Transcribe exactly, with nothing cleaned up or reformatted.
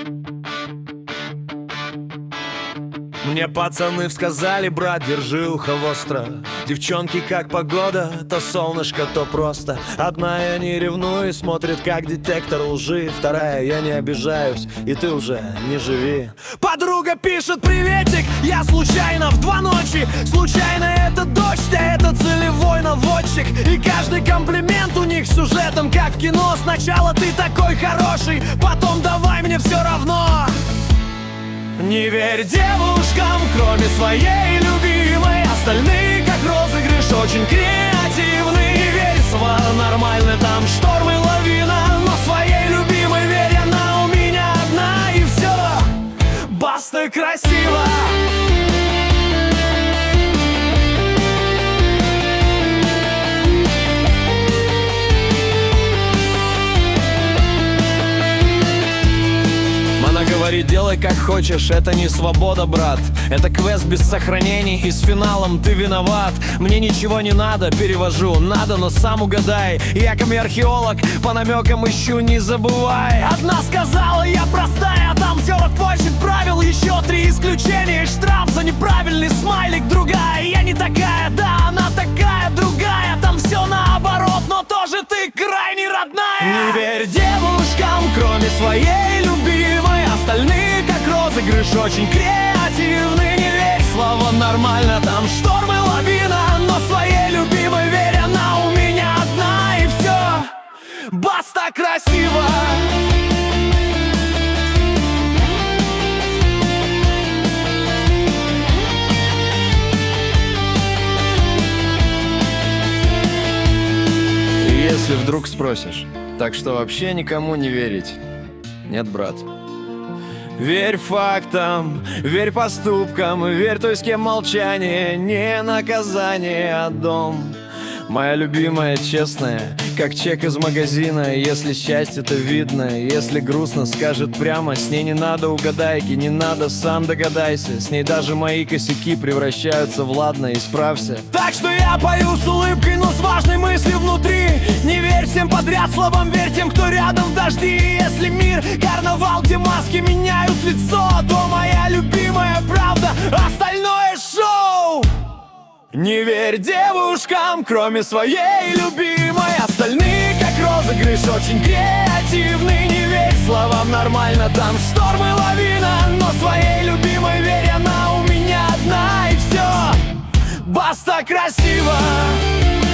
Мне пацаны сказали: брат, держи ухо востро. Девчонки, как погода, то солнышко, то просто. Одна я не ревную, смотрит как детектор лжи. Вторая, я не обижаюсь, и ты уже не живи. Подруга пишет: приветик, я случайно в два ночи. Случайно это дождь, а это целевой наводчик. И каждый комплимент у них с сюжетом, как в кино. Сначала ты такой хороший, потом давай мне все равно. Не верь девушкам, кроме своей любимой. Остальные, как розыгрыш, очень креативны. Не верь, свара нормально, там шторм и лавина. Но своей любимой верь, она у меня одна. И все, баста красиво. Говорит: делай как хочешь, это не свобода, брат. Это квест без сохранений, и с финалом ты виноват. Мне ничего не надо, перевожу, надо, но сам угадай. Я как археолог, по намекам ищу, не забывай. Одна сказала: я простая, а там сорок восемь правил. Еще три исключения, штраф за неправильный смайлик. Другая, я не такая, да, она такая, другая. Там все наоборот, но тоже ты крайне родная. Не верь девушкам, кроме своей любимой. Остальные, как розыгрыш, очень креативны. Не верь словам нормально, там шторм и лавина. Но своей любимой верь, она у меня одна. И все, баста красиво. Если вдруг спросишь, так что вообще никому не верить? Нет, брат. Верь фактам, верь поступкам, верь той, с кем молчание не наказание, а дом. Моя любимая, честная, как чек из магазина. Если счастье-то видно, если грустно, скажет прямо. С ней не надо угадайки, не надо, сам догадайся. С ней даже мои косяки превращаются в ладно, исправься. Так что я пою с улыбкой, но с важной мыслью внутри. Не верь всем подряд, слабым верь тем, кто рядом в дожди. Если мир карнавал, где маски меняют лицо, то моя любимая правда, остальное шоу. Не верь девушкам, кроме своей любимой. Остальные, как розыгрыш, очень креативны. Не верь словам нормально, там шторм и лавина. Но своей любимой верь, она у меня одна. И все, баста красиво.